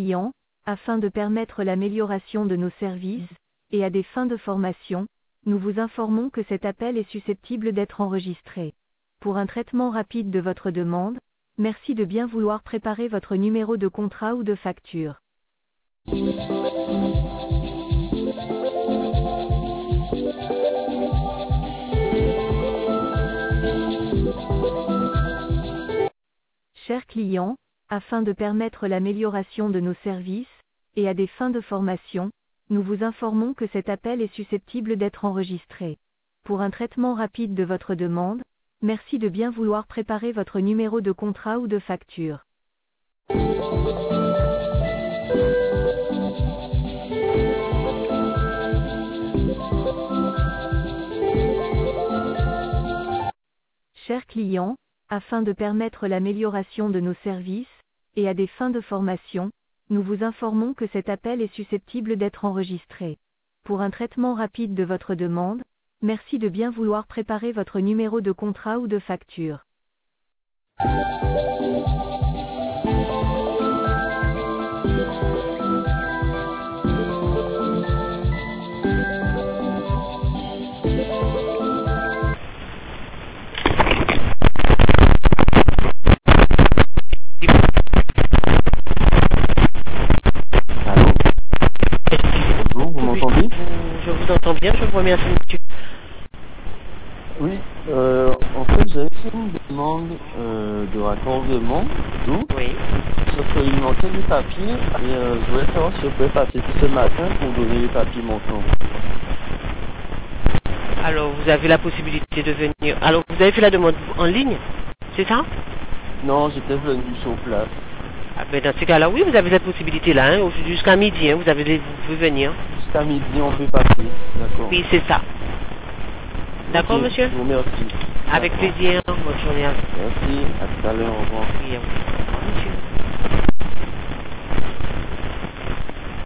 clients, afin de permettre l'amélioration de nos services, et à des fins de formation, nous vous informons que cet appel est susceptible d'être enregistré. Pour un traitement rapide de votre demande, merci de bien vouloir préparer votre numéro de contrat ou de facture. Chers clients, afin de permettre l'amélioration de nos services, et à des fins de formation, nous vous informons que cet appel est susceptible d'être enregistré. Pour un traitement rapide de votre demande, merci de bien vouloir préparer votre numéro de contrat ou de facture. Chers clients, afin de permettre l'amélioration de nos services, et à des fins de formation, nous vous informons que cet appel est susceptible d'être enregistré. Pour un traitement rapide de votre demande, merci de bien vouloir préparer votre numéro de contrat ou de facture. Bonjour, vous m'entendez? Je vous entends bien, je vous remercie, monsieur. Oui, en fait, j'avais fait une demande de raccordement d'eau, Oui. sauf qu'il me manquait des papiers, et je voulais savoir si je pouvais passer ce matin pour donner les papiers manquants. Alors, vous avez la possibilité de venir. Alors, vous avez fait la demande en ligne, c'est ça? Non, j'étais venu sur place. Ah ben, dans ce cas-là, oui, vous avez cette possibilité-là, hein, jusqu'à midi, hein, vous pouvez venir. Jusqu'à midi, on peut passer, d'accord. Oui, c'est ça. D'accord, Ok, monsieur? je vous remercie. Avec plaisir, bonne journée à vous. Merci, à tout à l'heure, au revoir. Oui, au revoir, monsieur.